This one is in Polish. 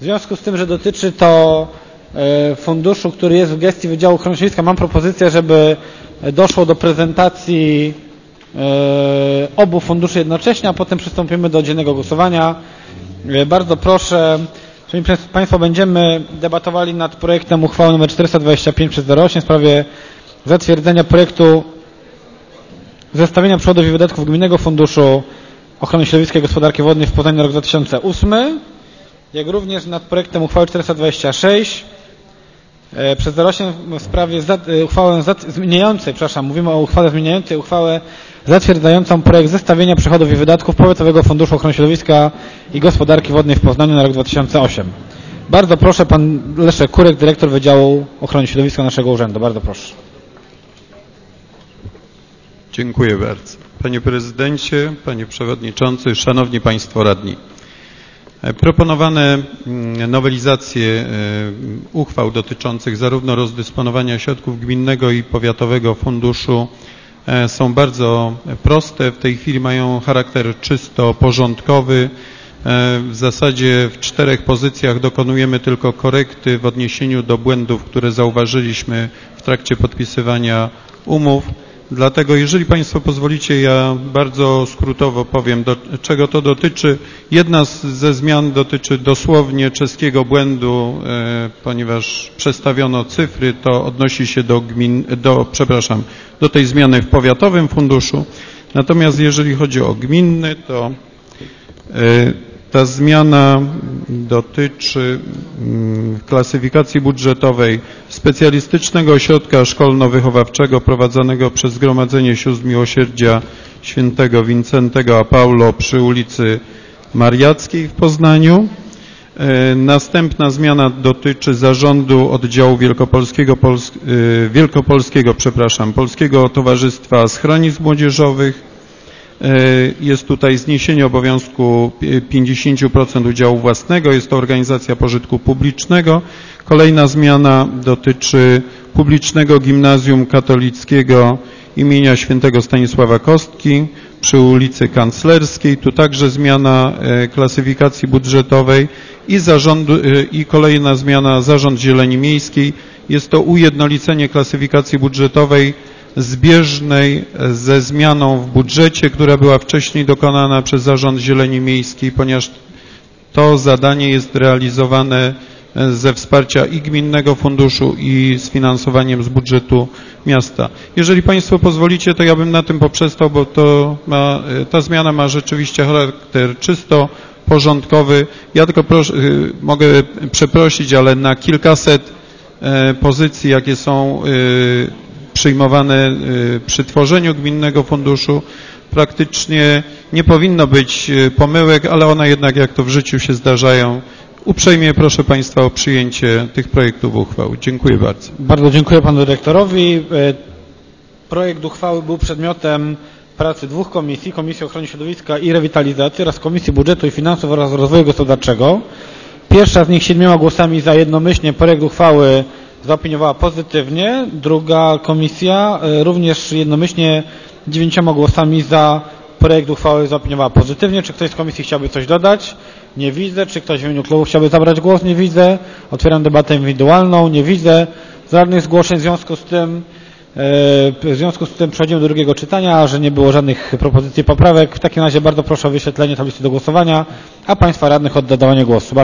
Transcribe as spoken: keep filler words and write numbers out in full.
związku z tym, że dotyczy to funduszu, który jest w gestii Wydziału Ochrony Środowiska, mam propozycję, żeby doszło do prezentacji obu funduszy jednocześnie, a potem przystąpimy do dziennego głosowania. Bardzo proszę, Szanowni Państwo, będziemy debatowali nad projektem uchwały nr czterysta dwadzieścia pięć przez zero osiem w sprawie zatwierdzenia projektu zestawienia przychodów i wydatków Gminnego Funduszu Ochrony Środowiska i Gospodarki Wodnej w Poznaniu na rok dwa tysiące ósmy, jak również nad projektem uchwały czterysta dwadzieścia sześć przez zero osiem w sprawie uchwały zmieniającej, przepraszam, mówimy o uchwale zmieniającej uchwałę zatwierdzającą projekt zestawienia przychodów i wydatków Powiatowego Funduszu Ochrony Środowiska i Gospodarki Wodnej w Poznaniu na rok dwa tysiące ósmy. Bardzo proszę, pan Leszek Kurek, dyrektor Wydziału Ochrony Środowiska naszego urzędu. Bardzo proszę. Dziękuję bardzo. Panie Prezydencie, Panie Przewodniczący, Szanowni Państwo Radni. Proponowane nowelizacje uchwał dotyczących zarówno rozdysponowania środków Gminnego i Powiatowego Funduszu są bardzo proste. W tej chwili mają charakter czysto porządkowy. W zasadzie w czterech pozycjach dokonujemy tylko korekty w odniesieniu do błędów, które zauważyliśmy w trakcie podpisywania umów. Dlatego, jeżeli Państwo pozwolicie, ja bardzo skrótowo powiem, do czego to dotyczy. Jedna z, ze zmian dotyczy dosłownie czeskiego błędu, e, ponieważ przestawiono cyfry, to odnosi się do gmin, do, przepraszam, do tej zmiany w Powiatowym Funduszu. Natomiast jeżeli chodzi o gminny, to e, ta zmiana dotyczy klasyfikacji budżetowej specjalistycznego ośrodka szkolno-wychowawczego prowadzonego przez Zgromadzenie Sióstr Miłosierdzia Świętego Wincentego a Paulo przy ulicy Mariackiej w Poznaniu. Następna zmiana dotyczy zarządu oddziału Wielkopolskiego, Pols Wielkopolskiego przepraszam, Polskiego Towarzystwa Schronisk Młodzieżowych. Jest tutaj zniesienie obowiązku pięćdziesiąt procent udziału własnego. Jest to organizacja pożytku publicznego. Kolejna zmiana dotyczy publicznego gimnazjum katolickiego imienia świętego Stanisława Kostki przy ulicy Kanclerskiej. Tu także zmiana klasyfikacji budżetowej i, zarządu, i kolejna zmiana zarząd zieleni miejskiej. Jest to ujednolicenie klasyfikacji budżetowej zbieżnej ze zmianą w budżecie, która była wcześniej dokonana przez Zarząd Zieleni Miejskiej, ponieważ to zadanie jest realizowane ze wsparcia i Gminnego Funduszu i z finansowaniem z budżetu miasta. Jeżeli Państwo pozwolicie, to ja bym na tym poprzestał, bo to ma, ta zmiana ma rzeczywiście charakter czysto porządkowy. Ja tylko proszę, mogę przeprosić, ale na kilkaset pozycji, jakie są przyjmowane przy tworzeniu Gminnego Funduszu, praktycznie nie powinno być pomyłek, ale one jednak, jak to w życiu się zdarzają. Uprzejmie proszę Państwa o przyjęcie tych projektów uchwał. Dziękuję bardzo. Bardzo dziękuję Panu Dyrektorowi. Projekt uchwały był przedmiotem pracy dwóch komisji, Komisji Ochrony Środowiska i Rewitalizacji oraz Komisji Budżetu i Finansów oraz Rozwoju Gospodarczego. Pierwsza z nich siedmioma głosami za jednomyślnie projekt uchwały zaopiniowała pozytywnie. Druga komisja również jednomyślnie dziewięcioma głosami za projekt uchwały zaopiniowała pozytywnie. Czy ktoś z komisji chciałby coś dodać? Nie widzę. Czy ktoś w imieniu klubu chciałby zabrać głos? Nie widzę. Otwieram debatę indywidualną. Nie widzę żadnych zgłoszeń. W związku z tym, w związku z tym przechodzimy do drugiego czytania, a że nie było żadnych propozycji poprawek. W takim razie bardzo proszę o wyświetlenie tablicy do głosowania, a Państwa radnych o oddawanie głosu.